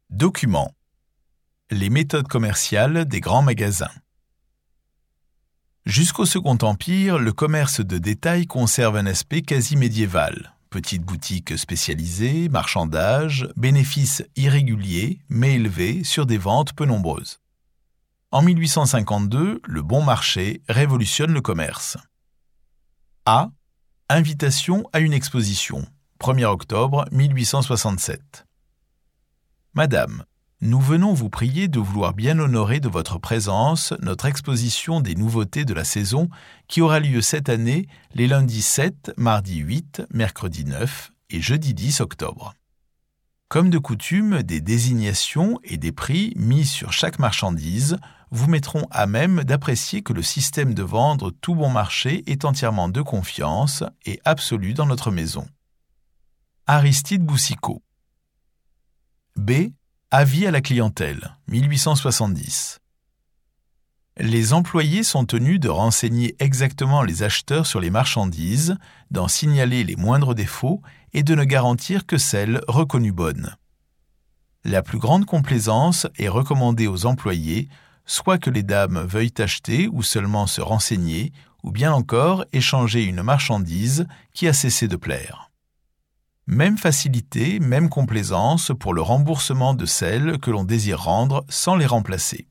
Documents. Les méthodes commerciales des grands magasins. Jusqu'au Second Empire, le commerce de détail conserve un aspect quasi médiéval. Petites boutiques spécialisées, marchandages, bénéfices irréguliers mais élevés sur des ventes peu nombreuses. En 1852, le bon marché révolutionne le commerce. A. Invitation à une exposition. 1er octobre 1867. Madame, nous venons vous prier de vouloir bien honorer de votre présence notre exposition des nouveautés de la saison qui aura lieu cette année les lundis 7, mardi 8, mercredi 9 et jeudi 10 octobre. Comme de coutume, des désignations et des prix mis sur chaque marchandise vous mettront à même d'apprécier que le système de vendre tout bon marché est entièrement de confiance et absolu dans notre maison. Aristide Boucicaut. B. Avis à la clientèle, 1870. Les employés sont tenus de renseigner exactement les acheteurs sur les marchandises, d'en signaler les moindres défauts et de ne garantir que celles reconnues bonnes. La plus grande complaisance est recommandée aux employés, soit que les dames veuillent acheter ou seulement se renseigner, ou bien encore échanger une marchandise qui a cessé de plaire. Même facilité, même complaisance pour le remboursement de celles que l'on désire rendre sans les remplacer.